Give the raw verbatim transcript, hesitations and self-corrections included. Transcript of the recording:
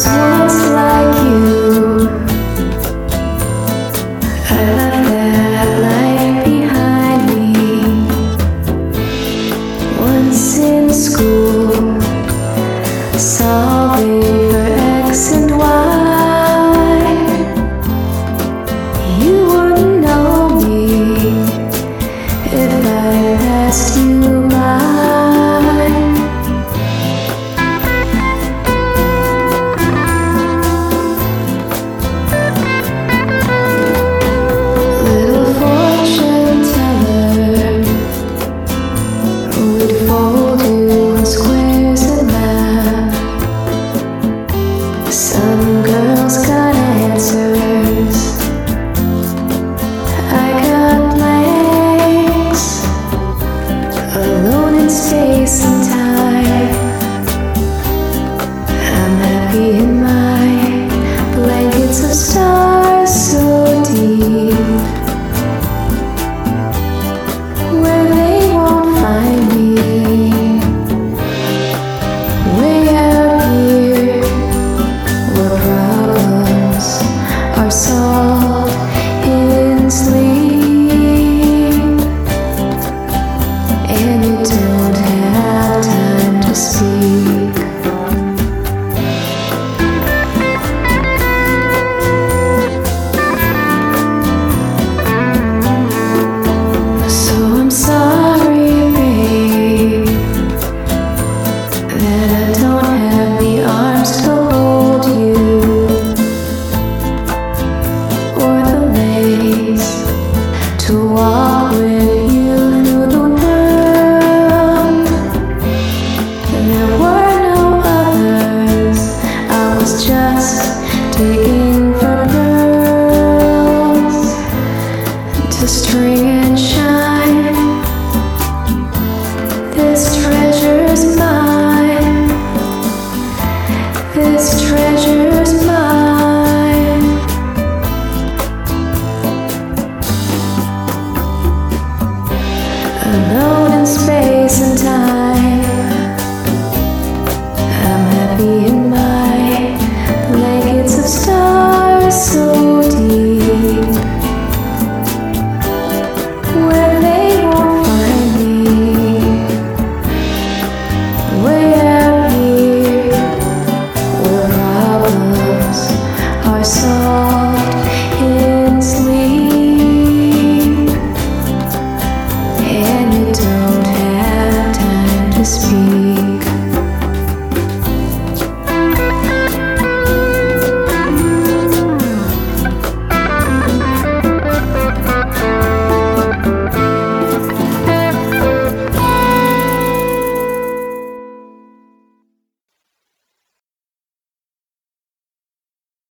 was once like you. I left that life behind me. Once in school, solving for X and Y. You wouldn't know me if I passed you by. Some girls got answers, I got blanks, alone in space and time.